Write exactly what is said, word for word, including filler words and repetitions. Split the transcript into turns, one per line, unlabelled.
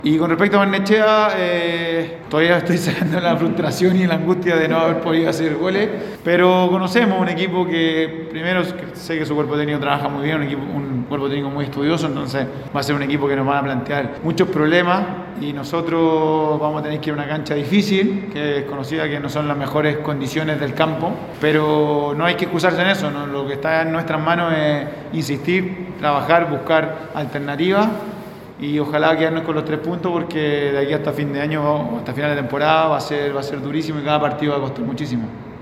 Y con respecto a Barnechea, eh, todavía estoy sacando la frustración y la angustia de no haber podido hacer goles, pero conocemos un equipo que primero sé que su cuerpo técnico trabaja muy bien, un, equipo, un cuerpo técnico muy estudioso, entonces va a ser un equipo que nos va a plantear muchos problemas y nosotros vamos a tener que ir a una cancha difícil, que es conocida que no son las mejores condiciones del campo, pero no hay que excusarse en eso, ¿no? Lo que está en nuestras manos es insistir, trabajar, buscar alternativas. Y ojalá quedarnos con los tres puntos porque de aquí hasta fin de año, hasta final de temporada va a ser, va a ser durísimo y cada partido va a costar muchísimo.